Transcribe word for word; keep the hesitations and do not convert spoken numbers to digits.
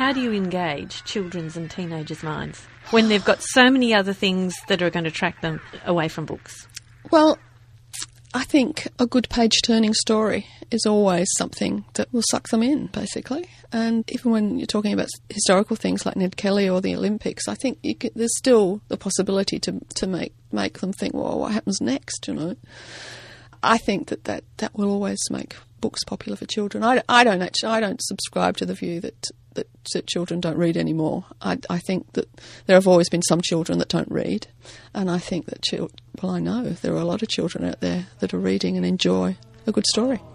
how do you engage children's and teenagers' minds when they've got so many other things that are going to attract them away from books? Well, I think a good page-turning story is always something that will suck them in, basically. And even when you're talking about historical things like Ned Kelly or the Olympics, I think you can, there's still the possibility to to make make them think, well, what happens next, you know? I think that, that, that will always make books popular for children. I, I don't actually, I don't subscribe to the view that, that, that children don't read anymore. I, I think that there have always been some children that don't read, and I think that, chil- well, I know there are a lot of children out there that are reading and enjoy a good story.